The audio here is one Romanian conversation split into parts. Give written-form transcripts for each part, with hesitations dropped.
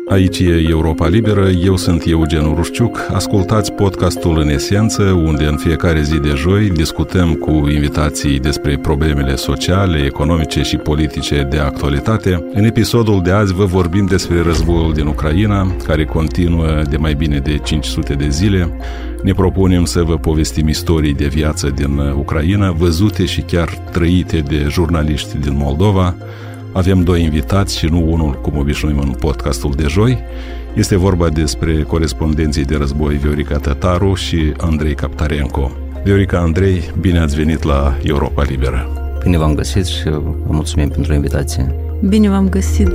Aici e Europa Liberă, eu sunt Eugen Rușciuc. Ascultați podcastul În Esență, unde în fiecare zi de joi discutăm cu invitații despre problemele sociale, economice și politice de actualitate. În episodul de azi vă vorbim despre războiul din Ucraina, care continuă de mai bine de 500 de zile. Ne propunem să vă povestim istorii de viață din Ucraina, văzute și chiar trăite de jurnaliști din Moldova. Avem doi invitați și nu unul, cum obișnuim în podcastul de joi. Este vorba despre corespondenții de război Viorica Tătaru și Andrei Captarenco. Viorica, Andrei, bine ați venit la Europa Liberă. Bine v-am găsit și vă mulțumim pentru invitație. Bine v-am găsit.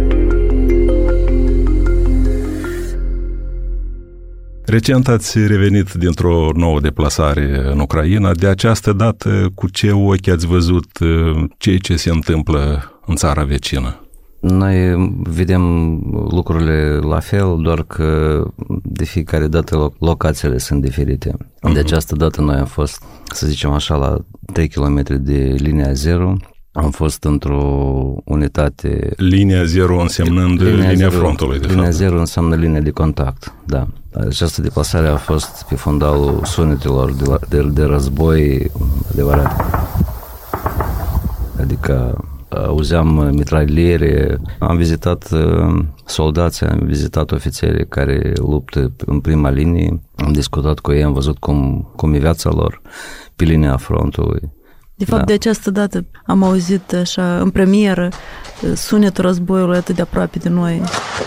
Recent ați revenit dintr-o nouă deplasare în Ucraina. De această dată, cu ce ochi ați văzut ceea ce se întâmplă în țara vecină? Noi vedem lucrurile la fel, doar că de fiecare dată locațiile sunt diferite. De această dată noi am fost, să zicem așa, la 3 km de linia zero. Am fost într-o unitate... Linia zero însemnând linia frontului, de fapt. Linia zero înseamnă linia de contact, da. Această deplasare a fost pe fundalul sunetelor de război adevărat. Adică auzeam mitraliere, am vizitat soldați, am vizitat ofițeri care luptă în prima linie, am discutat cu ei, am văzut cum e viața lor pe linia frontului. De fapt, de această dată am auzit așa, în premieră, sunetul războiului atât de aproape de noi.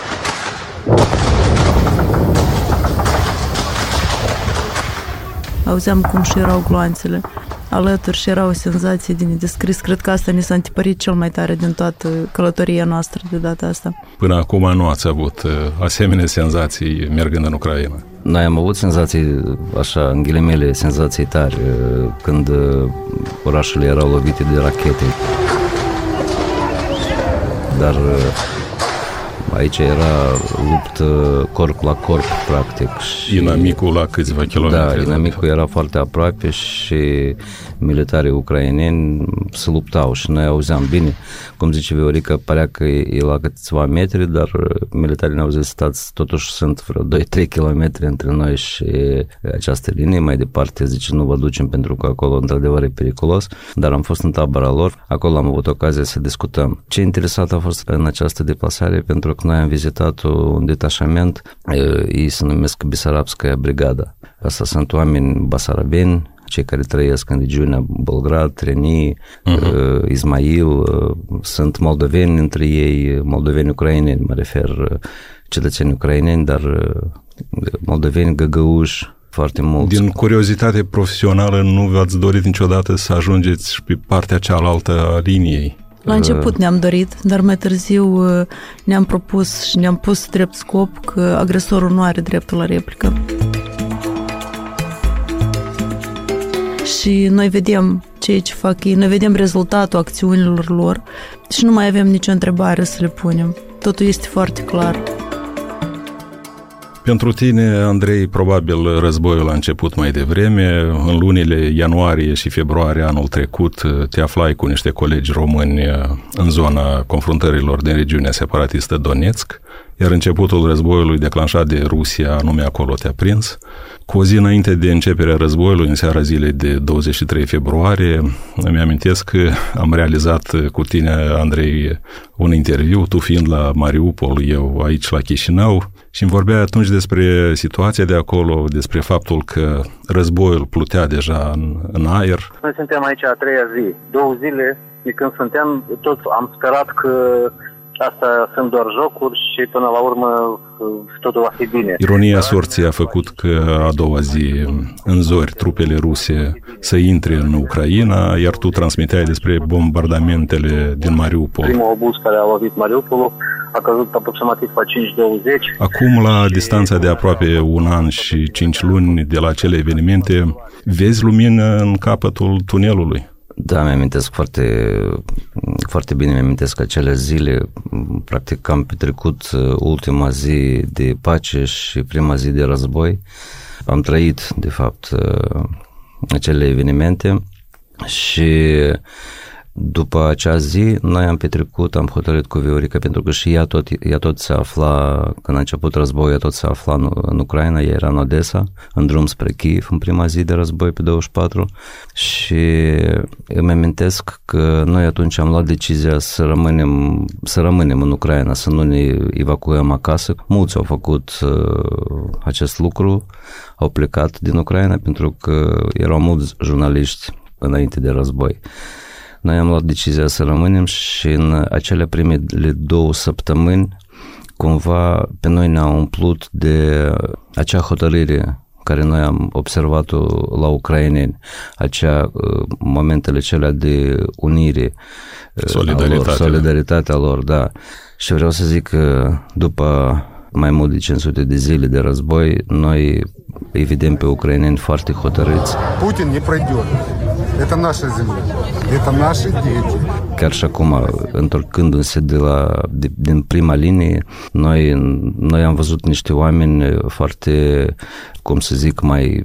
Auzeam cum și erau gloanțele alături și era o senzație de nedescris. Cred că asta ne s-a întipărit cel mai tare din toată călătoria noastră de data asta. Până acum nu ați avut asemenea senzații mergând în Ucraina? Noi am avut senzații, așa, în ghilimele, senzații tari, când orașele erau lovite de rachete. Dar aici era luptă corp la corp, practic. Inamicul la câțiva kilometri. Da, inamicul era foarte aproape și militarii ucraineni se luptau și noi auzeam bine. Cum zice Viorica, părea că e la câțiva metri, dar militarii ne-au zis, stați, totuși sunt vreo 2-3 kilometri între noi și această linie. Mai departe, zice, nu vă ducem pentru că acolo într-adevăr e periculos, dar am fost în tabăra lor, acolo am avut ocazia să discutăm. Ce interesant a fost în această deplasare, pentru că noi am vizitat un detașament, ei se numesc Besarabskaya Brigada. Asta sunt oameni basarabeni, cei care trăiesc în regiunea Bolgrad, Treni, Izmail, sunt moldoveni între ei, moldoveni ucraineni, mă refer, cetățeni ucraineni, dar moldoveni găgăuși foarte mulți. Din curiozitate profesională nu v-ați dorit niciodată să ajungeți și pe partea cealaltă a liniei? La început ne-am dorit, dar mai târziu ne-am propus și ne-am pus drept scop că agresorul nu are dreptul la replică. Și noi vedem ceea ce fac ei, noi vedem rezultatul acțiunilor lor și nu mai avem nicio întrebare să le punem. Totul este foarte clar. Pentru tine, Andrei, probabil războiul a început mai devreme. În lunile ianuarie și februarie anul trecut te aflai cu niște colegi români în zona confruntărilor din regiunea separatistă Donetsk, iar începutul războiului declanșat de Rusia, anume acolo te-a prins. Cu o zi înainte de începerea războiului, în seara zilei de 23 februarie, îmi amintesc că am realizat cu tine, Andrei, un interviu, tu fiind la Mariupol, eu aici la Chișinău, și îmi vorbeai atunci despre situația de acolo, despre faptul că războiul plutea deja în aer. Noi suntem aici a treia zi, 2 zile de când suntem, toți am sperat că asta sunt doar jocuri și până la urmă totul va fi bine. Ironia sorții a făcut că a doua zi, în zori, trupele ruse să intre în Ucraina, iar tu transmiteai despre bombardamentele din Mariupol. Primul obuz care a lovit Mariupolul a căzut aproximativ la 5:20. Acum, la distanța de aproape 1 an și 5 luni de la acele evenimente, vezi lumină în capătul tunelului? Da, mi-amintesc foarte bine, mi-amintesc acele zile. Practic am petrecut ultima zi de pace și prima zi de război. Am trăit, de fapt, acele evenimente și După acea zi, noi am hotărât cu Viorica, pentru că și ea tot se afla, când a început războiul, ea tot se afla în Ucraina, ea era în Odessa, în drum spre Kiev, în prima zi de război, pe 24, și îmi amintesc că noi atunci am luat decizia să rămânem în Ucraina, să nu ne evacuăm acasă. Mulți au făcut acest lucru, au plecat din Ucraina pentru că erau mulți jurnaliști înainte de război. Noi am luat decizia să rămânem și în acele primele 2 săptămâni cumva pe noi ne-a umplut de acea hotărâre care noi am observat-o la ucraineni, momentele celea de unire, solidaritatea lor, da. Și vreau să zic că după mai mult de 500 de zile de război, noi îi vedem pe ucraineni foarte hotărâți. Putin ne prădeu. Это наша земля. Это наши дети. Chiar și acum, întorcându-se din prima linie, noi am văzut niște oameni foarte, cum să zic,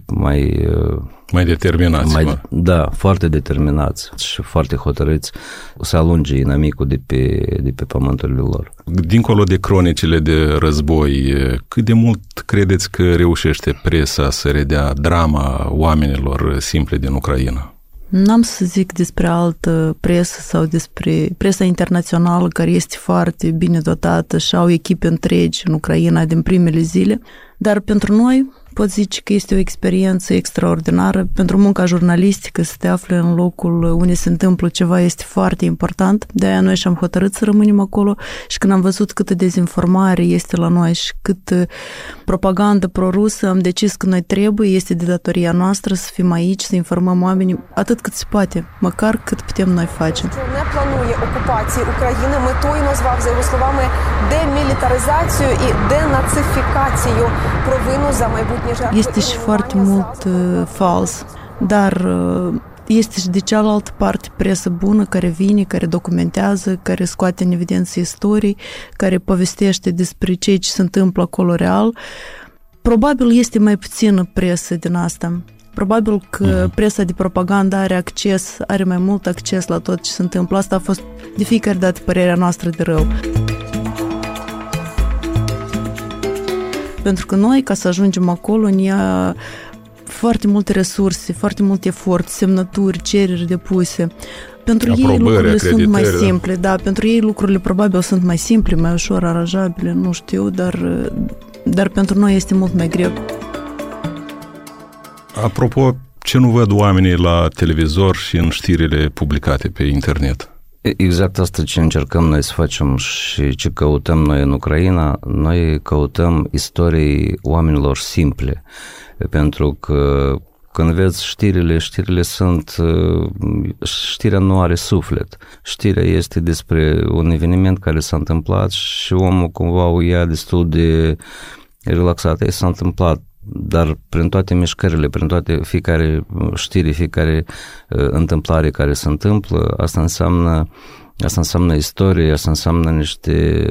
mai determinați. Da, foarte determinați și foarte hotărâți să alunge inamicul de pe pământurile lor. Dincolo de cronicile de război, cât de mult credeți că reușește presa să redea drama oamenilor simple din Ucraina? N-am să zic despre altă presă sau despre presa internațională care este foarte bine dotată și au echipe întregi în Ucraina din primele zile, dar pentru noi pot zice că este o experiență extraordinară. Pentru munca jurnalistică să te afli în locul unde se întâmplă ceva este foarte important. De-aia noi și-am hotărât să rămânem acolo și când am văzut câtă dezinformare este la noi și cât propagandă prorusă, am decis că noi este de datoria noastră să fim aici, să informăm oamenii atât cât se poate, măcar cât putem noi face. Не планує окупації України, метою назвав, за його словами, демілітаризацію і денацифікацію, провину за майбутнє. Este și foarte mult fals, dar este și de cealaltă parte presă bună care vine, care documentează, care scoate în evidență istorii, care povestește despre ceea ce se întâmplă acolo real. Probabil este mai puțină presă din asta. Probabil că presa de propagandă are mai mult acces la tot ce se întâmplă. Asta a fost de fiecare dată părerea noastră de rău. Pentru că noi, ca să ajungem acolo, ne ia foarte multe resurse, foarte mult efort, semnături, cereri depuse. Pentru ei lucrurile sunt mai simple, da, pentru ei lucrurile probabil sunt mai simple, mai ușor aranjabile, nu știu, dar pentru noi este mult mai greu. Apropo, ce nu văd oamenii la televizor și în știrile publicate pe internet? Exact asta ce încercăm noi să facem și ce căutăm noi în Ucraina, noi căutăm istorii oamenilor simple, pentru că când vezi știrile sunt, știrea nu are suflet. Știrea este despre un eveniment care s-a întâmplat și omul cumva o ia destul de relaxat. Ei s-a întâmplat, dar prin toate mișcările, prin toate fiecare știre, fiecare întâmplare care se întâmplă, asta înseamnă istorie, asta înseamnă niște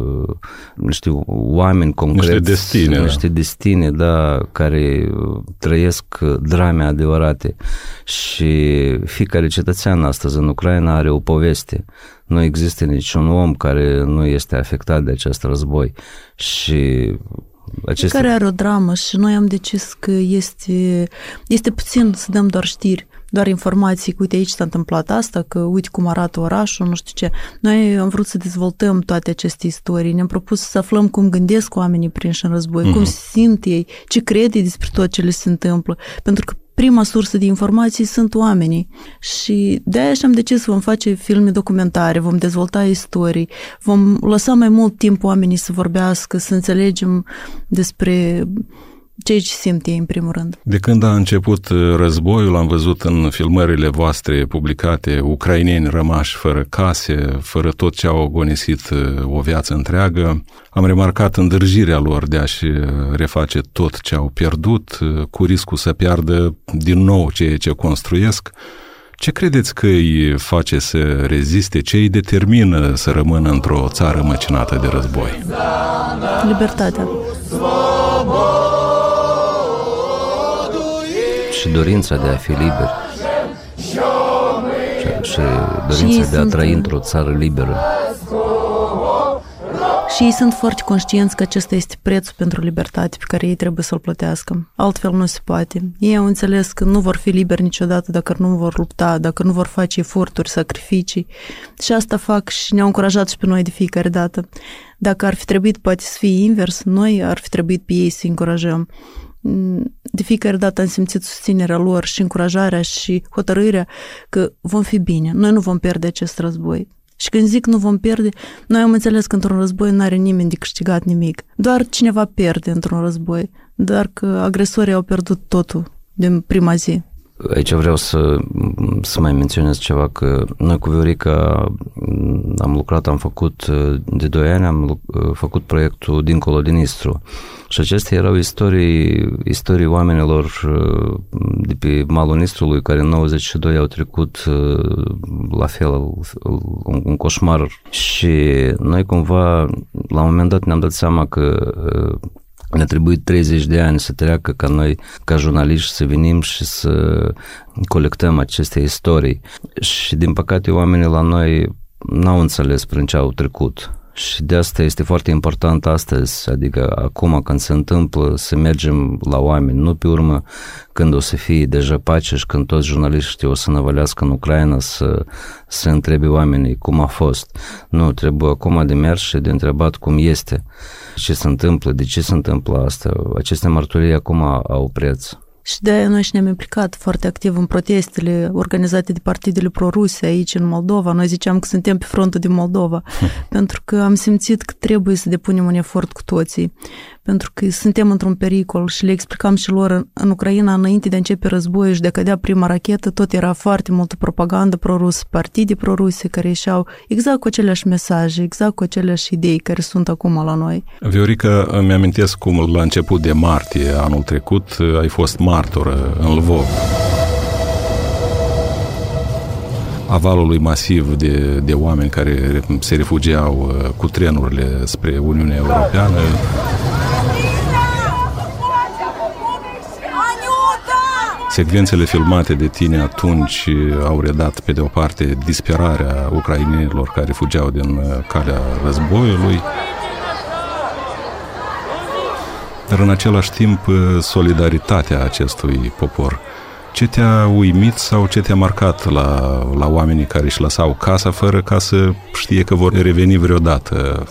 oameni concreți, niște destine, da, care trăiesc drame adevărate. Și fiecare cetățean astăzi în Ucraina are o poveste. Nu există niciun om care nu este afectat de acest război. Și care are o dramă și noi am decis că este puțin să dăm doar știri, doar informații, că uite aici s-a întâmplat asta, că uite cum arată orașul, nu știu ce. Noi am vrut să dezvoltăm toate aceste istorii, ne-am propus să aflăm cum gândesc oamenii prinși în război, cum se simt ei, ce cred ei despre tot ce le se întâmplă, pentru că prima sursă de informații sunt oamenii și de-aia și-am decis să vom face filme documentare, vom dezvolta istorii, vom lăsa mai mult timp oamenii să vorbească, să înțelegem despre ceea ce simt ei în primul rând. De când a început războiul, am văzut în filmările voastre publicate ucraineni rămași fără case, fără tot ce au agonisit o viață întreagă. Am remarcat îndârjirea lor de a-și reface tot ce au pierdut, cu riscul să piardă din nou ceea ce construiesc. Ce credeți că îi face să reziste? Ce îi determină să rămână într-o țară măcinată de război? Libertatea. Și dorința de a fi liberi. și dorința de a trăi într-o țară liberă. Și ei sunt foarte conștienți că acesta este prețul pentru libertate pe care ei trebuie să-l plătească. Altfel nu se poate. Ei au înțeles că nu vor fi liberi niciodată dacă nu vor lupta, dacă nu vor face eforturi, sacrificii. Și asta fac și ne-au încurajat și pe noi de fiecare dată. Dacă ar fi trebuit poate să fie invers, noi ar fi trebuit pe ei să încurajăm. De fiecare dată am simțit susținerea lor și încurajarea și hotărârea că vom fi bine. Noi nu vom pierde acest război. Și când zic nu vom pierde, noi am înțeles că într-un război nu are nimeni de câștigat nimic. Doar cineva pierde într-un război, dar că agresorii au pierdut totul din prima zi. Aici vreau să mai menționez ceva, că noi cu Viorica am lucrat, am făcut de 2 ani, am făcut proiectul Dincolo de Nistru. Și acestea erau istorii oamenilor de pe malul Nistrului, care în 92 au trecut la fel un coșmar. Și noi cumva, la un moment dat, ne-am dat seama că ne-a trebuit 30 de ani să treacă ca noi, ca jurnaliști, să venim și să colectăm aceste istorii. Și, din păcate, oamenii la noi n-au înțeles prin ce au trecut. Și de asta este foarte important astăzi, adică acum când se întâmplă, să mergem la oameni, nu pe urmă când o să fie deja pace și când toți jurnaliștii o să năvălească în Ucraina să întrebe oamenii cum a fost. Nu, trebuie acum de mers și de întrebat cum este, ce se întâmplă, de ce se întâmplă asta. Aceste mărturii acum au preț. Și de-aia noi și ne-am implicat foarte activ în protestele organizate de partidele pro-ruse aici în Moldova. Noi ziceam că suntem pe frontul din Moldova, pentru că am simțit că trebuie să depunem un efort cu toții, pentru că suntem într-un pericol și le explicam și lor în Ucraina, înainte de a începe războiul și de a cădea prima rachetă, tot era foarte multă propagandă pro-rusă, partide pro-ruse care ieșeau exact cu aceleași mesaje, exact cu aceleași idei care sunt acum la noi. Viorica, îmi amintesc cum la început de martie anul trecut ai fost martoră în Lvov. Avalului masiv de oameni care se refugiau cu trenurile spre Uniunea Europeană. Secvențele filmate de tine atunci au redat, pe de o parte, disperarea ucrainenilor care fugeau din calea războiului, dar în același timp solidaritatea acestui popor. Ce te-a uimit sau ce te-a marcat la oamenii care își lăsau casa fără ca să știe că vor reveni vreodată?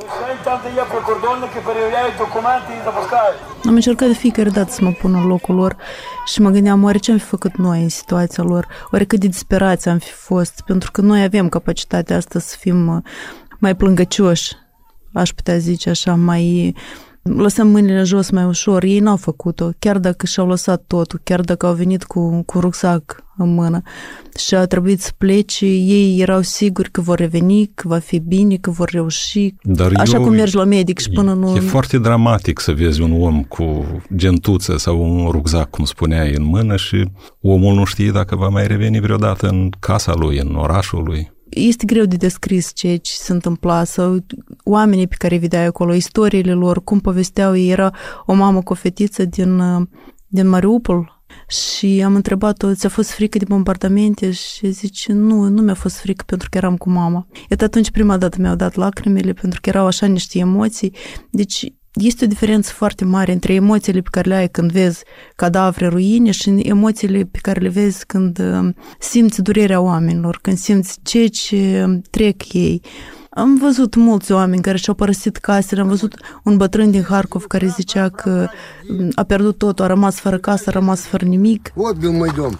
Am încercat de fiecare dată să mă pun în locul lor și mă gândeam oare ce am fi făcut noi în situația lor, oare cât de disperați am fi fost, pentru că noi avem capacitatea asta să fim mai plângăcioși, aș putea zice așa, mai... Lăsăm mâinile jos mai ușor, ei n-au făcut-o, chiar dacă și-au lăsat totul, chiar dacă au venit cu rucsac în mână și a trebuit să plece, ei erau siguri că vor reveni, că va fi bine, că vor reuși, dar așa cum mergi la medic și până nu... E foarte dramatic să vezi un om cu gentuță sau un rucsac, cum spuneai, în mână și omul nu știe dacă va mai reveni vreodată în casa lui, în orașul lui. Este greu de descris ceea ce se întâmpla sau oamenii pe care vedeai acolo, istoriile lor, cum povesteau ei. Era o mamă cu o fetiță din Mariupol și am întrebat-o, ți-a fost frică de bombardamente? Și zice, nu mi-a fost frică pentru că eram cu mama. Iată atunci prima dată mi-au dat lacrimile pentru că erau așa niște emoții. Deci este o diferență foarte mare între emoțiile pe care le ai când vezi cadavre, ruine și emoțiile pe care le vezi când simți durerea oamenilor, când simți ceea ce trec ei. Am văzut mulți oameni care și-au părăsit casele, am văzut un bătrân din Harkov care zicea că a pierdut totul, a rămas fără casă, a rămas fără nimic. Вот был мой дом.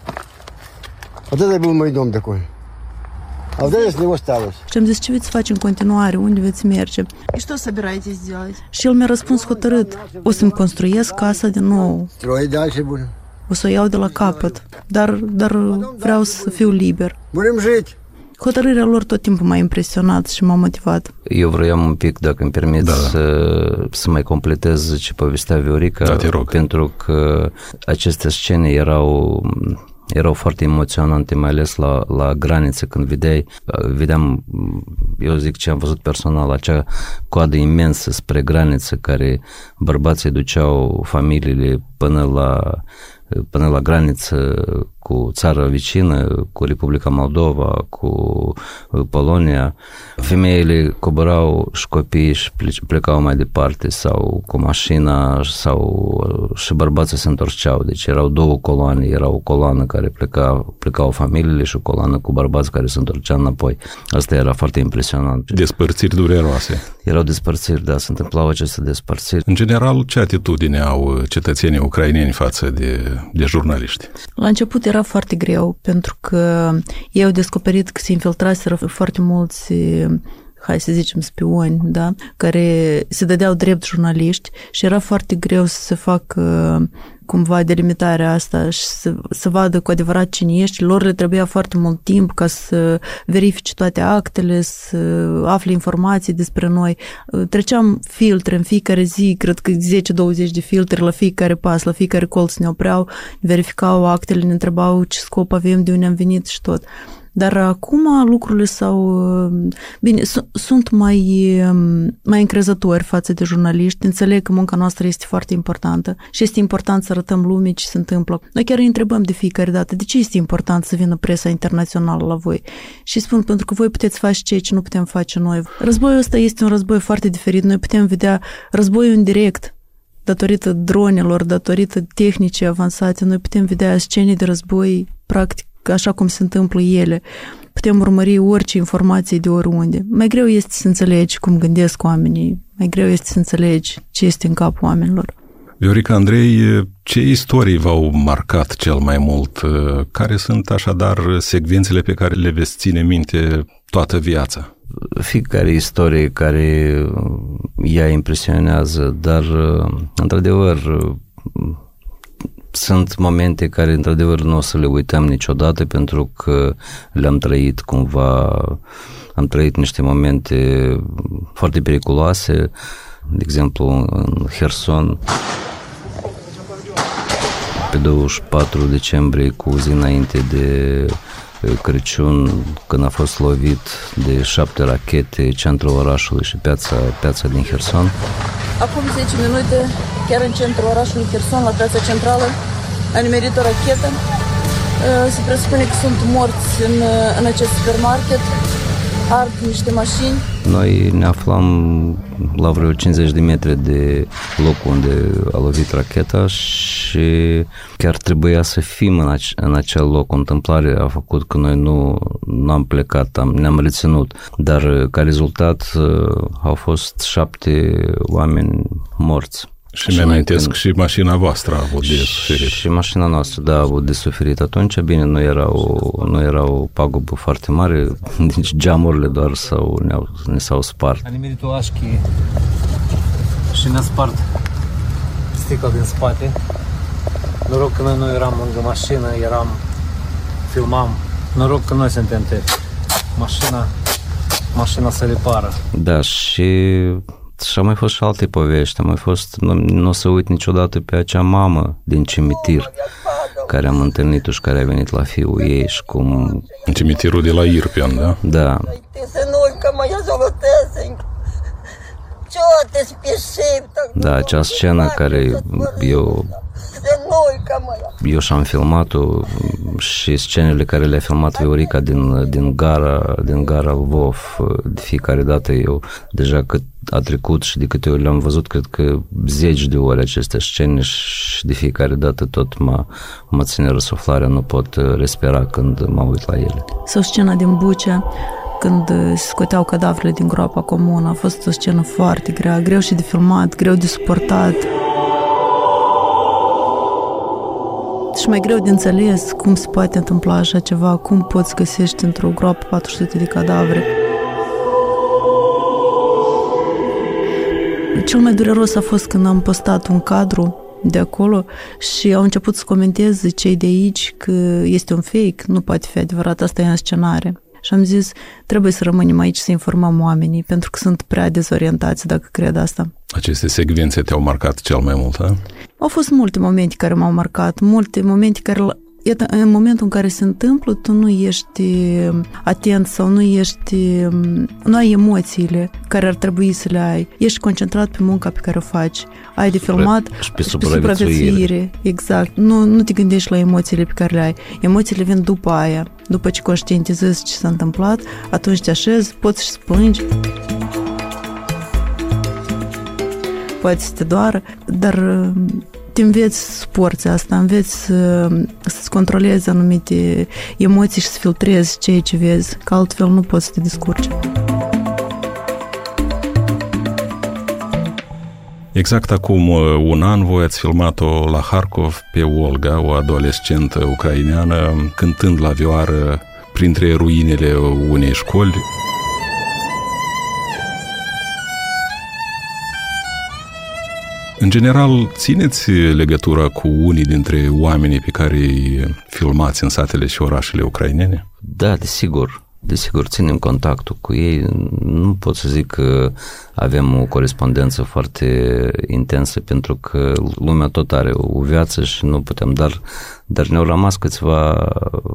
Вот это был мой дом такой. А вот это с него осталось. Și am zis, ce veți face în continuare, unde veți merge? И что собираетесь делать? Și el mi-a răspuns hotărât, o să-mi construiesc casa din nou. Строить дальше будем. O să o iau de la capăt, dar vreau să fiu liber. Будем жить. Hotărârea lor tot timpul m-a impresionat și m-a motivat. Eu vroiam un pic, dacă îmi permiți, să mai completez ce povestea Viorica, pentru că aceste scene erau foarte emoționante, mai ales la graniță, când vedeam, eu zic ce am văzut personal, acea coadă imensă spre graniță, care bărbații duceau familiile până la graniță cu țara vecină, cu Republica Moldova, cu Polonia. Femeile coborau și copiii și plecau mai departe sau cu mașina și bărbații se întorceau. Deci erau două coloane. Era o coloană care plecau familiile și o coloană cu bărbați care se întorceau înapoi. Asta era foarte impresionant. Despărțiri dureroase. Erau despărțiri, da, se întâmplau aceste despărțiri. În general, ce atitudine au cetățenii ucraineni față de jurnaliști? La început era foarte greu, pentru că ei au descoperit că se infiltraseră foarte mulți, hai să zicem, spioni, da? Care se dădeau drept jurnaliști și era foarte greu să se facă cumva delimitarea asta și să vadă cu adevărat cine ești. Lor le trebuia foarte mult timp ca să verifice toate actele, să afle informații despre noi. Treceam filtre în fiecare zi, cred că 10-20 de filtre la fiecare pas, la fiecare colț ne opreau, verificau actele, ne întrebau ce scop avem, de unde am venit și tot. Dar acum lucrurile sunt mai încrezători față de jurnaliști, înțeleg că munca noastră este foarte importantă și este important să arătăm lumii ce se întâmplă. Noi chiar îi întrebăm de fiecare dată, de ce este important să vină presa internațională la voi? Și spun, pentru că voi puteți face ceea ce nu putem face noi. Războiul ăsta este un război foarte diferit. Noi putem vedea războiul în direct, datorită dronelor, datorită tehnicii avansate. Noi putem vedea scene de război, practic, așa cum se întâmplă ele. Putem urmări orice informație de oriunde. Mai greu este să înțelegi cum gândesc oamenii, mai greu este să înțelegi ce este în capul oamenilor. Viorica Andrei, ce istorii v-au marcat cel mai mult? Care sunt așadar secvențele pe care le veți ține minte toată viața? Fiecare istorie care ea impresionează, dar într-adevăr sunt momente care, într-adevăr, nu o să le uităm niciodată pentru că le-am trăit cumva, am trăit niște momente foarte periculoase, de exemplu, în Herson, pe 24 decembrie, cu o zi înainte de Crăciun, când a fost lovit de 7 rachete centrul orașului și piața din Herson. Acum 10 minute, chiar în centrul orașului Herson, la piața centrală, a nimerit o rachetă. Se presupune că sunt morți în acest supermarket, ard niște mașini. Noi ne aflam la vreo 50 de metri de locul unde a lovit racheta și chiar trebuia să fim în acel loc. O întâmplare a făcut că noi nu am plecat, ne-am reținut, dar ca rezultat au fost 7 oameni morți. Și mi-amintesc și mașina voastră a avut de suferit. Și mașina noastră, da, a avut de suferit. Atunci, bine, nu era o pagubă foarte mare, deci geamurile doar ne s-au spart. A nimerit o așchi și ne-a spart sticla din spate. Noroc că noi nu eram lângă mașină, filmam. Noroc că noi suntem mașina se repară. Da, și au mai fost și alte povești. Nu o să uit niciodată pe acea mamă din cimitir care am întâlnit-o și care a venit la fiul ei și cum... În cimitirul de la Irpian, da? Da. Da, acea scenă care eu și-am filmat-o și scenele care le-a filmat Viorica din gara Lvov, de fiecare dată eu, deja cât a trecut și de câte ori le-am văzut, cred că 10 de ori aceste scene și de fiecare dată tot mă ține răsuflarea, nu pot respira când mă uit la ele. Sau scena din Bucea, când se scoteau cadavrele din groapa comună, a fost o scenă foarte grea, greu și de filmat, greu de suportat. Și mai greu de înțeles cum se poate întâmpla așa ceva, cum poți găsești într-o groapă 400 de cadavre. Cel mai dureros a fost când am postat un cadru de acolo și au început să comenteze cei de aici că este un fake, nu poate fi adevărat, asta e în scenare. Și am zis, trebuie să rămânem aici să informăm oamenii, pentru că sunt prea dezorientați dacă cred asta. Aceste secvențe te-au marcat cel mai mult, ha? Au fost multe momente care m-au marcat, multe momente care Iată, în momentul în care se întâmplă, tu nu ești atent sau nu ai emoțiile care ar trebui să le ai. Ești concentrat pe munca pe care o faci. Ai de filmat și pe supraviețuire. Exact. Nu te gândești la emoțiile pe care le ai. Emoțiile vin după aia. După ce conștientizezi ce s-a întâmplat, atunci te așezi, poți să plângi. Poate să te doară, dar te înveți să suporți asta, înveți să-ți controlezi anumite emoții și să filtrezi ceea ce vezi, că altfel nu poți să te descurci. Exact acum un an voi ați filmat-o la Harkov pe Olga, o adolescentă ucraineană, cântând la vioară printre ruinele unei școli. În general, țineți legătura cu unii dintre oamenii pe care îi filmați în satele și orașele ucrainene? Da, desigur. Desigur, ținem contactul cu ei. Nu pot să zic că avem o corespondență foarte intensă, pentru că lumea tot are o viață și nu putem, dar ne-au rămas câțiva,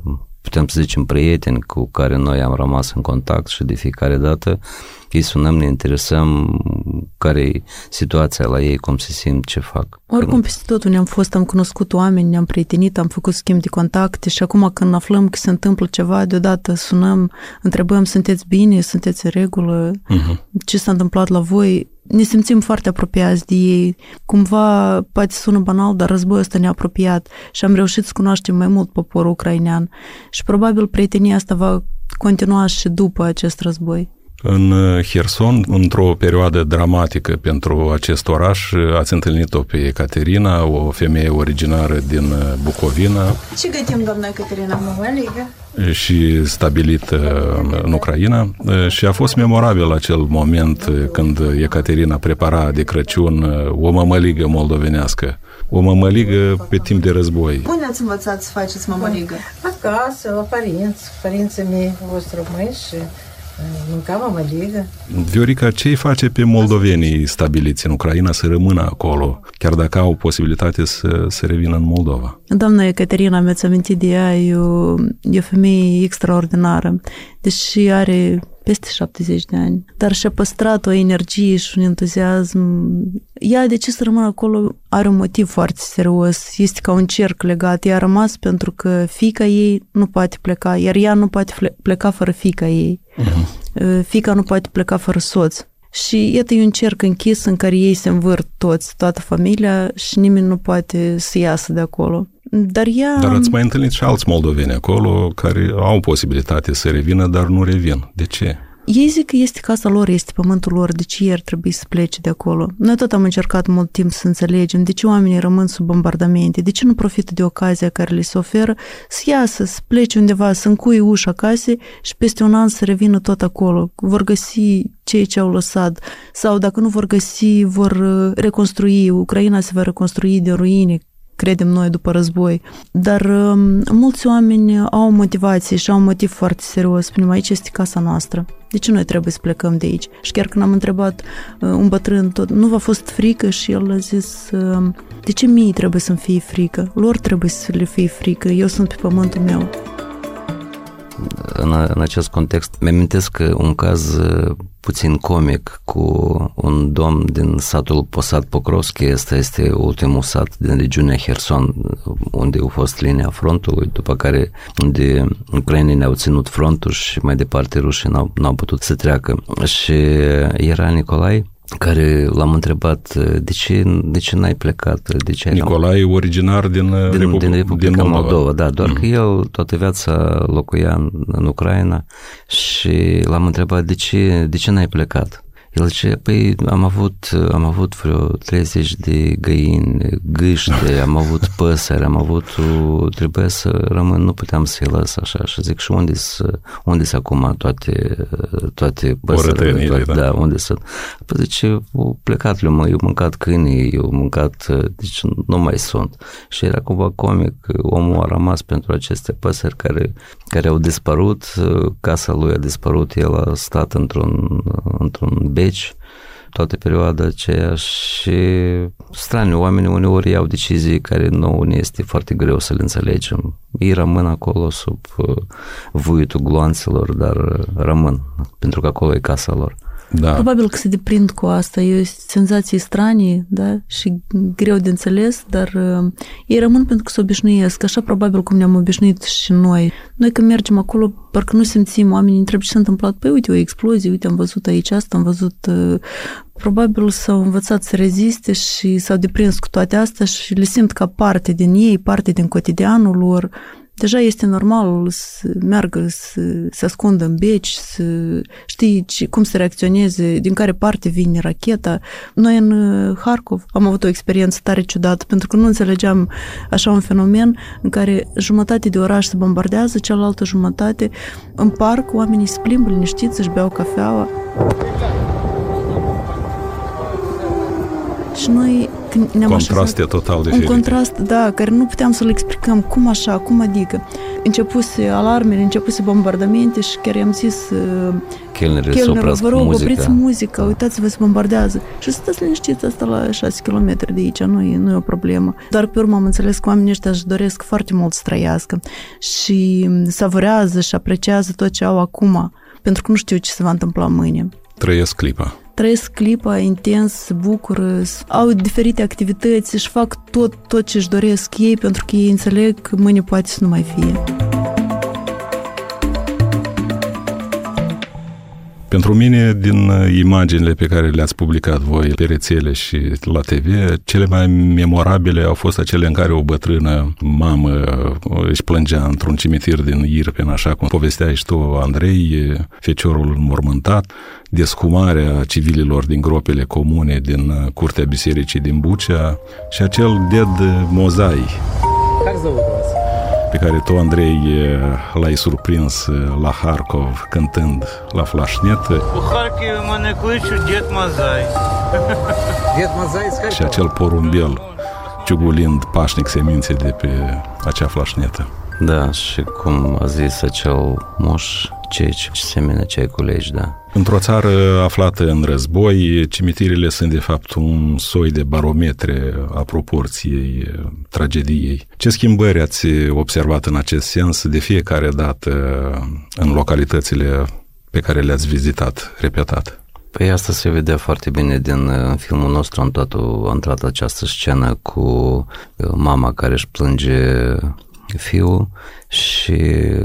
putem să zicem, prieteni cu care noi am rămas în contact și de fiecare dată îi sunăm, ne interesăm care-i situația la ei, cum se simt, ce fac. Oricum, peste tot unde am fost, am cunoscut oameni, ne-am prietenit, am făcut schimb de contacte și acum când aflăm că se întâmplă ceva, deodată sunăm, întrebăm, sunteți bine, sunteți în regulă, ce s-a întâmplat la voi? Ne simțim foarte apropiați de ei. Cumva, poate sună banal, dar războiul ăsta ne-a apropiat și am reușit să cunoaștem mai mult poporul ucrainean. Și probabil prietenia asta va continua și după acest război. În Herson, într-o perioadă dramatică pentru acest oraș, ați întâlnit-o pe Ecaterina, o femeie originară din Bucovina. Ce gătim, doamna Ecaterina? Mămăligă. Și stabilită în Ucraina. Și a fost memorabil acel moment când Ecaterina prepara de Crăciun o mămăligă moldovenească. O mămăligă pe timp de război. Unde ați învățat să faceți mămăligă? Acasă, la părinții mei au fost români și mâncam mămăligă. Viorica, ce îi face pe moldovenii stabiliți în Ucraina să rămână acolo, chiar dacă au posibilitate să revină în Moldova? Doamna Ecaterina, mi-ați amintit de ea, e o femeie extraordinară, deși are peste 70 de ani, dar și-a păstrat o energie și un entuziasm. Ea, de ce să rămână acolo, are un motiv foarte serios. Este ca un cerc legat. Ea a rămas pentru că fiica ei nu poate pleca, iar ea nu poate pleca fără fiica ei. Fiica nu poate pleca fără soț. Și iată, e un cerc închis în care ei se învârt toți, toată familia, și nimeni nu poate să iasă de acolo. Dar ați mai întâlnit și alți moldoveni acolo care au posibilitate să revină, dar nu revin. De ce? Ei zic că este casa lor, este pământul lor, de ce ei ar trebui să plece de acolo? Noi tot am încercat mult timp să înțelegem de ce oamenii rămân sub bombardamente, de ce nu profită de ocazia care le se oferă să iasă, să plece undeva, să încuie ușa casei și peste un an să revină tot acolo. Vor găsi ceea ce au lăsat sau dacă nu vor găsi, vor reconstrui. Ucraina se va reconstrui de ruine, credem noi, după război. Dar mulți oameni au motivație și au un motiv foarte serios. Spunem, aici este casa noastră. De ce noi trebuie să plecăm de aici? Și chiar când am întrebat un bătrân tot, nu v-a fost frică? Și el a zis, de ce mie trebuie să-mi fie frică? Lor trebuie să le fie frică. Eu sunt pe pământul meu. În acest context, mi-amintesc un caz puțin comic cu un domn din satul Posad Pokrovski. Ăsta este ultimul sat din regiunea Herson, unde a fost linia frontului, după care unde ucrainenii au ținut frontul și mai departe rușii n-au putut să treacă. Și era Nicolai, care l-am întrebat de ce n-ai plecat? Nicolai, originar din Republica Moldova, da, doar că el toată viața locuia în Ucraina și l-am întrebat de ce n-ai plecat? El zice, păi am avut vreo 30 de găini, gâște, am avut păsări, trebuia să rămân, nu puteam să-i lăs așa. Și zic, și unde sunt acum toate păsările? Da, unde sunt? Păi zice, au plecat lumea, eu mâncat câinii, eu mâncat, deci nu mai sunt. Și era cumva comic, omul a rămas pentru aceste păsări care au dispărut, casa lui a dispărut, el a stat într-un beci toată perioada aceea și straniu, oamenii uneori iau decizii care nouă ne este foarte greu să le înțelegem. ei rămân acolo sub vuitul gloanțelor, dar rămân, pentru că acolo e casa lor. Da. Probabil că se deprind cu asta, e o senzație stranie, da? Și greu de înțeles, dar ei rămân pentru că se obișnuiesc, așa probabil cum ne-am obișnuit și noi. Noi când mergem acolo, parcă nu simțim, oamenii întreb ce s-a întâmplat, păi uite o explozie, uite am văzut aici asta, am văzut... Probabil s-au învățat să reziste și s-au deprins cu toate astea și le simt ca parte din ei, parte din cotidianul lor. Deja este normal să meargă, să se ascundă în beci, să știi cum să reacționeze, din care parte vine racheta. Noi în Harkov am avut o experiență tare ciudată, pentru că nu înțelegeam așa un fenomen în care jumătate de oraș se bombardează, cealaltă jumătate în parc, oamenii se plimbă liniștiți, își beau cafeaua. Și noi ne-am contraste total diferite. Un contrast, da, care nu puteam să-l explicăm cum așa, cum adică. Începuse alarmele, începuse bombardamente și chiar i-am zis chelnerul, vă rog, opriți muzica, uitați-vă, se bombardează. Și stați liniștiți, asta la 6 km de aici, nu e o problemă. Doar pe urmă am înțeles că oamenii ăștia își doresc foarte mult să trăiască și savurează și apreciază tot ce au acum, pentru că nu știu ce se va întâmpla mâine. Trăiesc clipa intens, se bucură, au diferite activități, își fac tot ce își doresc ei, pentru că ei înțeleg că mâine poate să nu mai fie. Pentru mine, din imaginile pe care le-ați publicat voi pe rețele și la TV, cele mai memorabile au fost acele în care o bătrână mamă își plângea într-un cimitir din Irpen, așa cum povesteai și tu, Andrei, feciorul înmormântat, descumarea civililor din gropile comune din curtea bisericii din Bucea și acel dead mozai pe care tu, Andrei, l-ai surprins la Harkov cântând la flașnetă. Cu Harkov mă necluciu Dead Mozai. Dead Mozai și acel porumbel ciugulind pașnic semințe de pe acea flașnetă. Da, și cum a zis acel moș, ce semene ce ai culegi, da. Într-o țară aflată în război, cimitirile sunt de fapt un soi de barometre a proporției tragediei. Ce schimbări ați observat în acest sens de fiecare dată în localitățile pe care le-ați vizitat repetat? Păi asta se vedea foarte bine din filmul nostru, am intrat această scenă cu mama care își plânge fiul și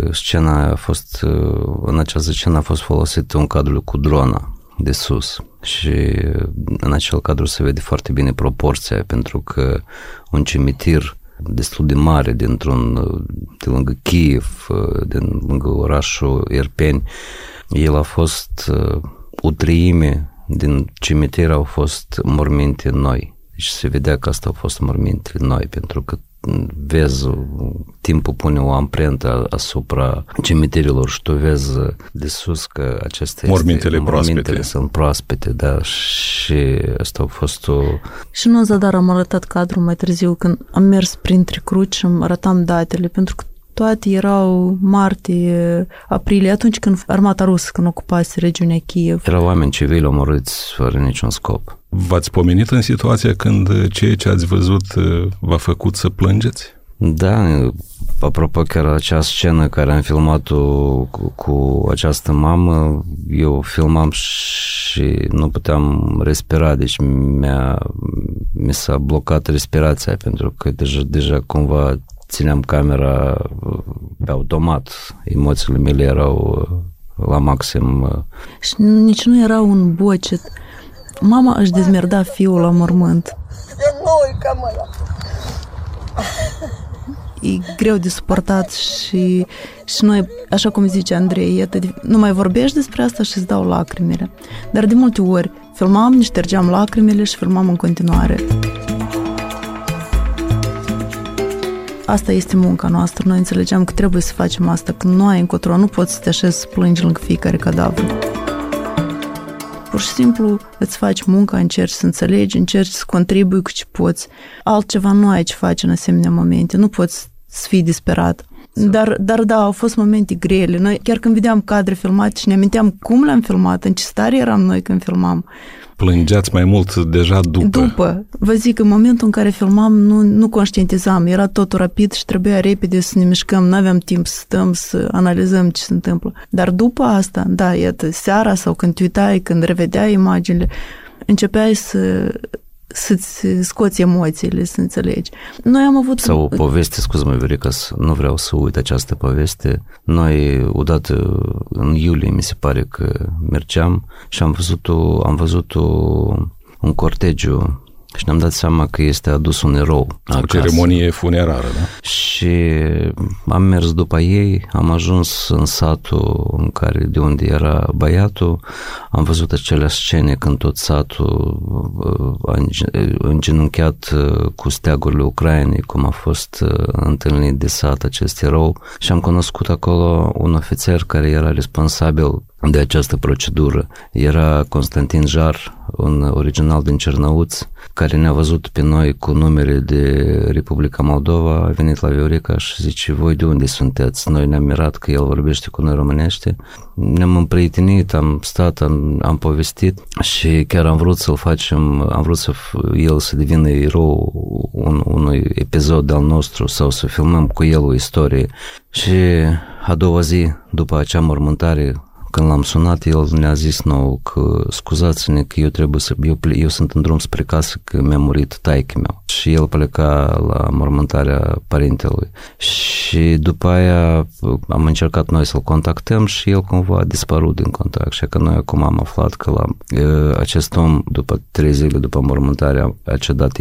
în această scenă a fost folosit un cadru cu drona de sus și în acel cadru se vede foarte bine proporția, pentru că un cimitir destul de mare de lângă Kiev, din lângă orașul Irpeni, el a fost o treime din cimitir au fost morminte noi. Deci se vedea că asta au fost mormintele noi, pentru că vezi, timpul pune o amprentă asupra cimitirilor și tu vezi de sus că aceste mormintele sunt proaspete, da, și asta a fost o... Și nu zadar am arătat cadrul mai târziu când am mers printre cruci și îmi arătam datele, pentru că toate erau martie, aprilie, atunci când armata rusă, când ocupase regiunea Kiev. Erau oameni civili omorâți fără niciun scop. V-ați pomenit în situația când ceea ce ați văzut v-a făcut să plângeți? Da, apropo chiar acea scenă care am filmat-o cu această mamă, eu filmam și nu puteam respira, deci mi s-a blocat respirația, pentru că deja cumva țineam camera pe automat, emoțiile mele erau la maxim. Și nici nu era un bocet. Mama își dezmerda fiul la mormânt. E greu de suportat și noi, așa cum zice Andrei, nu mai vorbești despre asta și îți dau lacrimile. Dar de multe ori filmam, ne ștergeam lacrimile și filmam în continuare. Asta este munca noastră. Noi înțelegeam că trebuie să facem asta, că noi încotro nu poți să te așezi să plângi lângă fiecare cadavru. Pur și simplu îți faci munca, încerci să înțelegi, încerci să contribui cu ce poți. Altceva nu ai ce face în asemenea momente. Nu poți să fii disperat. Dar da, au fost momente grele. Noi chiar când vedeam cadre filmate și ne aminteam cum le-am filmat, în ce stare eram noi când filmam. Plângeați mai mult deja după. Vă zic, în momentul în care filmam, nu conștientizam. Era totul rapid și trebuia repede să ne mișcăm. Nu aveam timp să stăm, să analizăm ce se întâmplă. Dar după asta, da, iată, seara sau când te uitai, când revedeai imaginile, începeai să-ți scoți emoțiile, să înțelegi. Noi am avut... Sau o poveste, scuză-mă, Viorica, nu vreau să uit această poveste. Noi, odată, în iulie, mi se pare că mergeam și am văzut un cortegiu și ne-am dat seama că este adus un erou acasă. O ceremonie funerară, da? Și am mers după ei, am ajuns în satul de unde era băiatul, am văzut acele scene când tot satul a îngenunchiat cu steagurile Ucrainei, cum a fost întâlnit de sat acest erou, și am cunoscut acolo un ofițer care era responsabil de această procedură. Era Constantin Jar, un original din Cernăuți, care ne-a văzut pe noi cu numere de Republica Moldova, a venit la Viorica și zice: voi de unde sunteți? Noi ne-am mirat că el vorbește cu noi românește. Ne-am împrietenit, am stat, am povestit și chiar am vrut să-l facem, el să devină erou unui episod al nostru sau să filmăm cu el o istorie. Și a doua zi, după acea mormântare, când l-am sunat, el ne-a zis nou că scuzați-ne că eu sunt în drum spre casă, că mi-a murit taică-meu. Și el pleca la mormântarea părintelui. Și după aia am încercat noi să-l contactăm și el cumva a dispărut din contact. Și că noi acum am aflat că acest om, după 3 zile după mormântarea, a cedat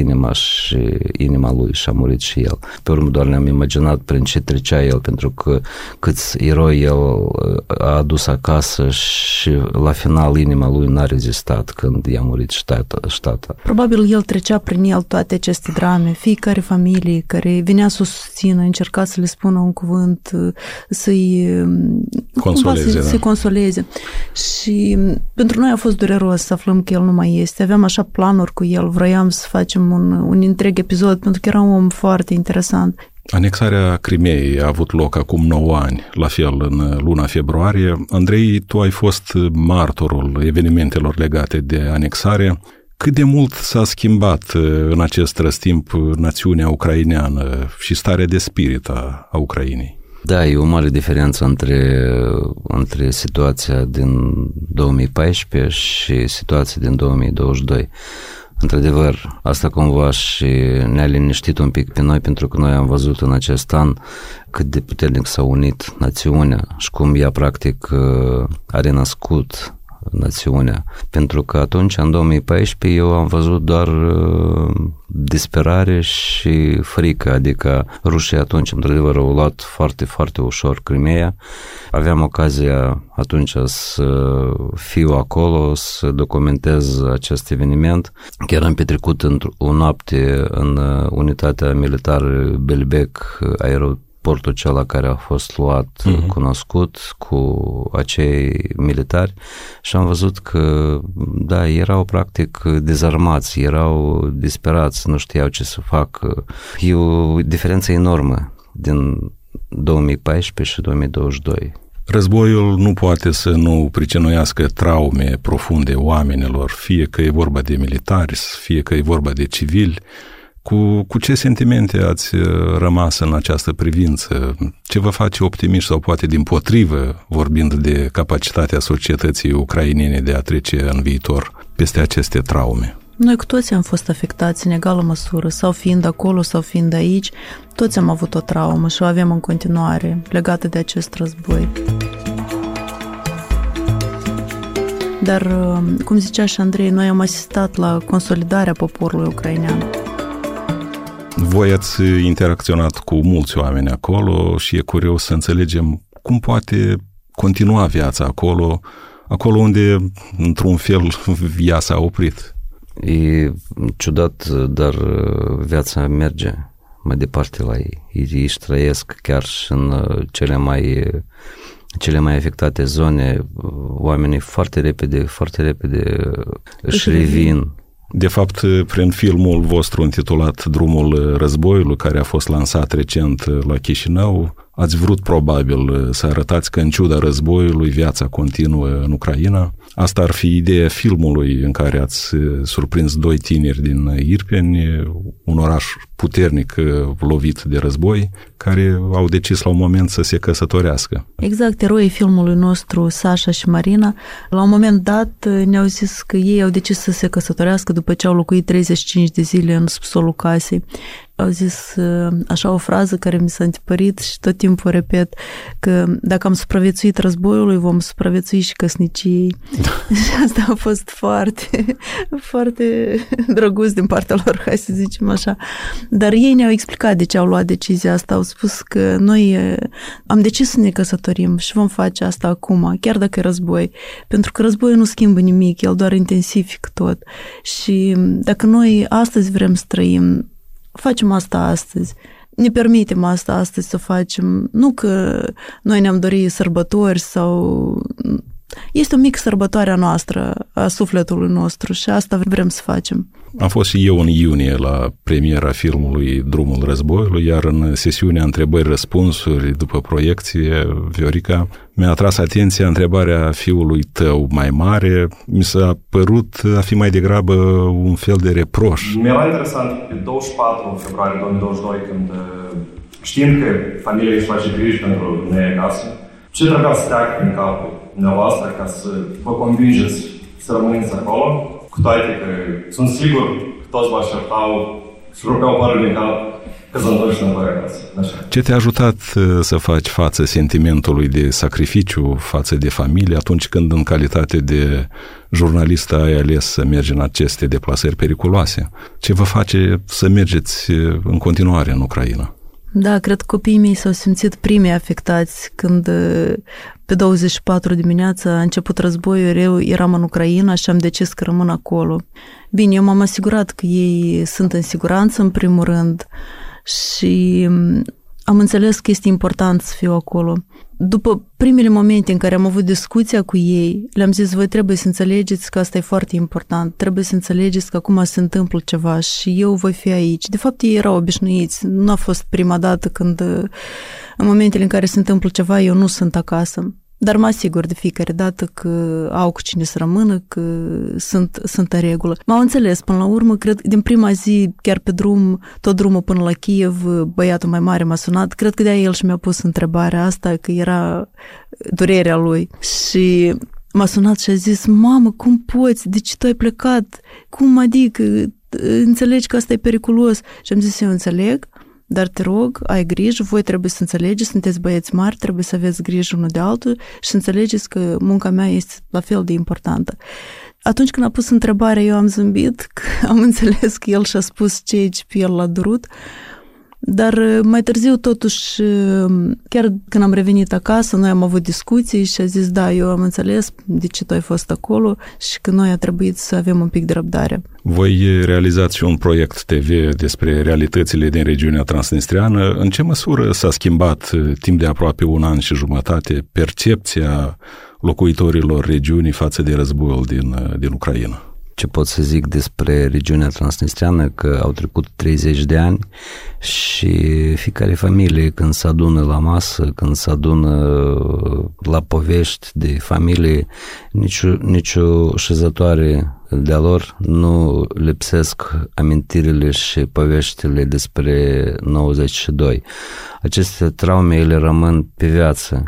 inima lui și a murit și el. Pe urmă doar ne-am imaginat prin ce trecea el, pentru că câți eroi el a adus acasă și la final inima lui n-a rezistat când i-a murit ștata. Probabil el trecea prin el toate aceste drame, fiecare familie care venea să o susțină, încerca să le spună un cuvânt, să-i consoleze. Și pentru noi a fost dureros să aflăm că el nu mai este. Aveam așa planuri cu el, vroiam să facem un întreg episod, pentru că era un om foarte interesant. Anexarea Crimeei a avut loc acum 9 ani, la fel în luna februarie. Andrei, tu ai fost martorul evenimentelor legate de anexare. Cât de mult s-a schimbat în acest răstimp națiunea ucraineană și starea de spirit a Ucrainei? Da, e o mare diferență între situația din 2014 și situația din 2022. Într-adevăr, asta cumva și ne-a liniștit un pic pe noi, pentru că noi am văzut în acest an cât de puternic s-a unit națiunea și cum ea practic a renăscut națiunea. Pentru că atunci, în 2014, eu am văzut doar disperare și frică, adică rușii atunci, într-adevăr, au luat foarte, foarte ușor Crimeea. Aveam ocazia atunci să fiu acolo, să documentez acest eveniment. Chiar am petrecut o noapte în unitatea militară Belbec, aeroportul acela care a fost luat, cunoscut, cu acei militari, și am văzut că, da, erau practic dezarmați, erau disperați, nu știau ce să facă. E o diferență enormă din 2014 și 2022. Războiul nu poate să nu pricinuiască traume profunde oamenilor, fie că e vorba de militari, fie că e vorba de civili. Cu ce sentimente ați rămas în această privință? Ce vă face optimiști sau poate dimpotrivă, vorbind de capacitatea societății ucrainene de a trece în viitor peste aceste traume? Noi cu toți am fost afectați în egală măsură, sau fiind acolo, sau fiind aici. Toți am avut o traumă și o avem în continuare legată de acest război. Dar, cum zicea și Andrei, noi am asistat la consolidarea poporului ucrainean. Voi ați interacționat cu mulți oameni acolo și e curios să înțelegem cum poate continua viața acolo unde, într-un fel, ea s-a oprit. E ciudat, dar viața merge mai departe la ei. Ei își trăiesc chiar și în cele mai afectate zone. Oamenii foarte repede își revin. De fapt, prin filmul vostru intitulat Drumul războiului, care a fost lansat recent la Chișinău, Ați vrut probabil să arătați că în ciuda războiului viața continuă în Ucraina. Asta ar fi ideea filmului în care ați surprins 2 tineri din Irpeni, un oraș puternic lovit de război, care au decis la un moment să se căsătorească. Exact, eroii filmului nostru, Sasha și Marina, la un moment dat ne-au zis că ei au decis să se căsătorească după ce au locuit 35 de zile în subsolul casei. Au zis așa o frază care mi s-a întipărit și tot timpul o repet, că dacă am supraviețuit războiului, vom supraviețui și căsniciei. Și asta a fost foarte, foarte drăguț din partea lor, hai să zicem așa. Dar ei ne-au explicat de ce au luat decizia asta. Au spus că noi am decis să ne căsătorim și vom face asta acum, chiar dacă e război. Pentru că războiul nu schimbă nimic, el doar intensifică tot. Și dacă noi astăzi vrem să trăim, facem asta astăzi. Ne permitem asta astăzi să facem. Nu că noi ne-am dorit sărbători sau... Este o mică sărbătoare a noastră, a sufletului nostru și asta vrem să facem. Am fost și eu în iunie la premiera filmului Drumul războiului, iar în sesiunea întrebări-răspunsuri după proiecție, Viorica, mi-a atras atenția întrebarea fiului tău mai mare. Mi s-a părut a fi mai degrabă un fel de reproș. Mi-era interesant pe 24 februarie 2022, când știind că familia își face griji pentru noi acasă, ce trebuia să treacă prin capul dumneavoastră ca să vă convingeți să rămâneți acolo, cu toate că sunt sigur că toți vă așteptau și rupeau părul din cap că să întorci înapoi acasă. Așa. Ce te-a ajutat să faci față sentimentului de sacrificiu față de familie atunci când în calitate de jurnalist ai ales să mergi în aceste deplasări periculoase? Ce vă face să mergeți în continuare în Ucraina? Da, cred că copiii mei s-au simțit primii afectați când pe 24 dimineața a început războiul, eu eram în Ucraina și am decis că rămân acolo. Bine, eu m-am asigurat că ei sunt în siguranță în primul rând și am înțeles că este important să fiu acolo. După primele momente în care am avut discuția cu ei, le-am zis, voi trebuie să înțelegeți că asta e foarte important, trebuie să înțelegeți că acum se întâmplă ceva și eu voi fi aici. De fapt, ei erau obișnuiți, nu a fost prima dată când, în momentele în care se întâmplă ceva, eu nu sunt acasă. Dar mă asigur de fiecare dată că au cu cine să rămână, că sunt în regulă. M-au înțeles până la urmă, cred că din prima zi, chiar pe drum, tot drumul până la Kiev, băiatul mai mare m-a sunat. Cred că de-aia el și mi-a pus întrebarea asta, că era durerea lui. Și m-a sunat și a zis, mamă, cum poți? De ce tu ai plecat? Cum adică? Înțelegi că asta e periculos? Și am zis, eu înțeleg, dar te rog, ai grijă, voi trebuie să înțelegeți, sunteți băieți mari, trebuie să aveți grijă unul de altul și să înțelegeți că munca mea este la fel de importantă. Atunci când a pus întrebarea, eu am zâmbit, că am înțeles că el și-a spus ce pe el l-a durut, dar mai târziu, totuși, chiar când am revenit acasă, noi am avut discuții și a zis, da, eu am înțeles de ce tu ai fost acolo și că noi a trebuit să avem un pic de răbdare. Voi realizați și un proiect TV despre realitățile din regiunea transnistreană. În ce măsură s-a schimbat timp de aproape 1 an și jumătate percepția locuitorilor regiunii față de războiul din Ucraina? Ce pot să zic despre regiunea transnistreană, că au trecut 30 de ani și fiecare familie când se adună la masă, când se adună la povești de familie, nicio șezătoare de-a lor nu lipsesc amintirile și poveștile despre 92. Aceste traume, ele rămân pe viață.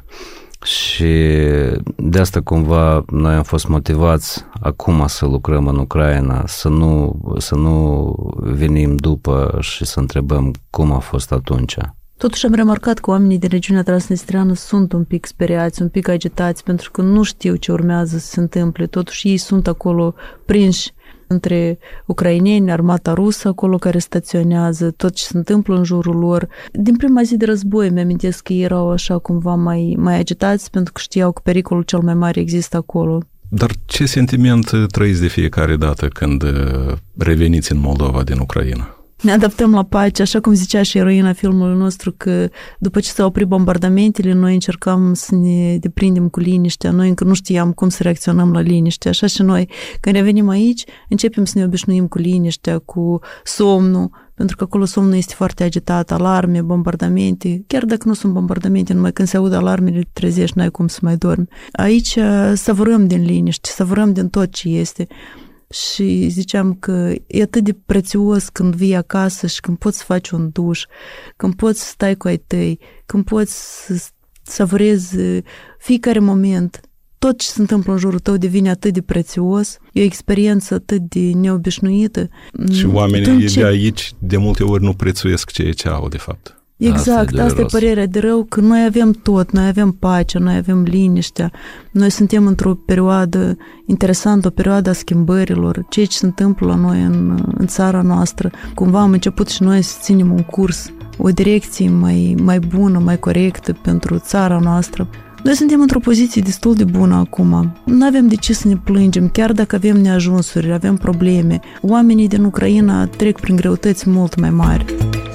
Și de asta cumva noi am fost motivați acum să lucrăm în Ucraina, să nu venim după și să întrebăm cum a fost atunci. Totuși am remarcat că oamenii din regiunea transnistreană sunt un pic speriați, un pic agitați, pentru că nu știu ce urmează să se întâmple. Totuși ei sunt acolo prinși între ucraineni, armata rusă acolo care staționează, tot ce se întâmplă în jurul lor. Din prima zi de război mi-amintesc că erau așa cumva mai agitați pentru că știau că pericolul cel mai mare există acolo. Dar ce sentiment trăiți de fiecare dată când reveniți în Moldova din Ucraina? Ne adaptăm la pace, așa cum zicea și eroina filmului nostru, că după ce s-au oprit bombardamentele, noi încercam să ne deprindem cu liniștea, noi încă nu știam cum să reacționăm la liniște, așa și noi, când revenim aici, începem să ne obișnuim cu liniștea, cu somnul, pentru că acolo somnul este foarte agitat, alarme, bombardamente. Chiar dacă nu sunt bombardamente, numai când se aud alarmele, trezești, n-ai cum să mai dormi. Aici savurăm din liniște, savurăm din tot ce este. Și ziceam că e atât de prețios când vii acasă și când poți să faci un duș, când poți să stai cu ai tăi, când poți să savurezi fiecare moment. Tot ce se întâmplă în jurul tău devine atât de prețios, e o experiență atât de neobișnuită. Și oamenii de aici de multe ori nu prețuiesc ceea ce au, de fapt. Exact, asta e părerea de rău, că noi avem tot, noi avem pacea, noi avem liniștea, noi suntem într-o perioadă interesantă, o perioadă a schimbărilor, ceea ce se întâmplă la noi în țara noastră. Cumva am început și noi să ținem un curs, o direcție mai bună, mai corectă pentru țara noastră. Noi suntem într-o poziție destul de bună acum. Nu avem de ce să ne plângem, chiar dacă avem neajunsuri, avem probleme. Oamenii din Ucraina trec prin greutăți mult mai mari.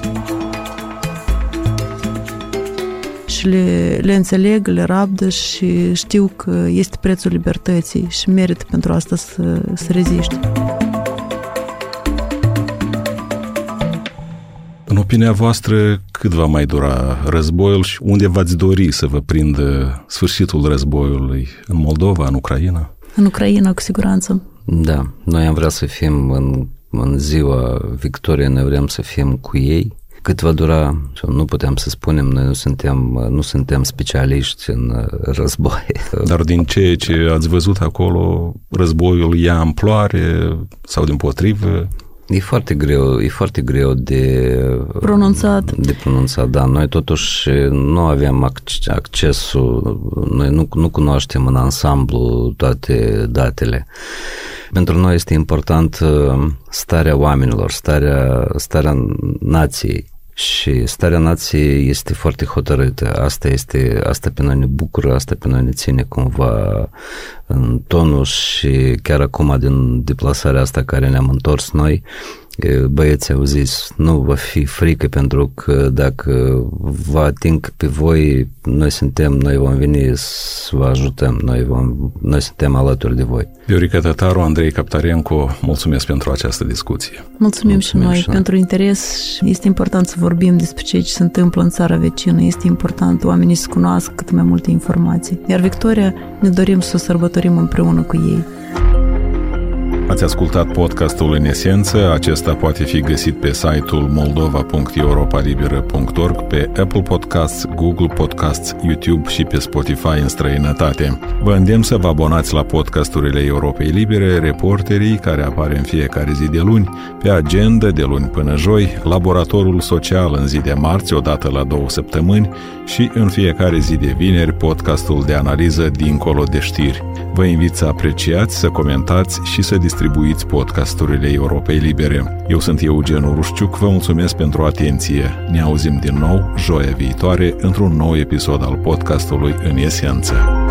Și le înțeleg, le rabdă și știu că este prețul libertății și merită pentru asta să reziști. În opinia voastră, cât va mai dura războiul și unde v-ați dori să vă prindă sfârșitul războiului? În Moldova, în Ucraina? În Ucraina, cu siguranță. Da, noi am vrea să fim în ziua victoriei, noi vrem să fim cu ei. Cât va dura, nu putem să spunem, noi nu suntem specialiști în război. Dar din ceea ce ați văzut acolo, războiul ia amploare sau dimpotrivă? E foarte greu de pronunțat, da. Noi totuși nu avem accesul, noi nu cunoaștem în ansamblu toate datele. Pentru noi este important starea oamenilor, starea nației. Și starea nației este foarte hotărâtă. Asta pe noi ne bucură, asta pe noi ne ține cumva în tonul și chiar acum din deplasarea asta care ne-am întors noi, băieții au zis, nu va fi frică pentru că dacă vă ating pe voi, noi vom veni să vă ajutăm, noi suntem alături de voi. Viorica Tătaru, Andrei Captarenco, mulțumesc pentru această discuție. Mulțumim și noi pentru interes. Este important să vorbim despre ceea ce se întâmplă în țara vecină. Este important oamenii să cunoască cât mai multe informații. Iar victoria ne dorim să o sărbătorim împreună cu ei. Ați ascultat podcastul În Esență. Acesta poate fi găsit pe site-ul moldova.europalibera.org, pe Apple Podcasts, Google Podcasts, YouTube și pe Spotify în străinătate. Vă îndemn să vă abonați la podcasturile Europei Libere, Reporterii, care apare în fiecare zi de luni, pe Agenda de luni până joi, Laboratorul Social în zi de marți, odată la 2 săptămâni, și în fiecare zi de vineri, podcastul de analiză Dincolo de știri. Vă invit să apreciați, să comentați și să distribuiți podcasturile Europei Libere. Eu sunt Eugen Urușciuc, vă mulțumesc pentru atenție. Ne auzim din nou joia viitoare într-un nou episod al podcastului În Esență.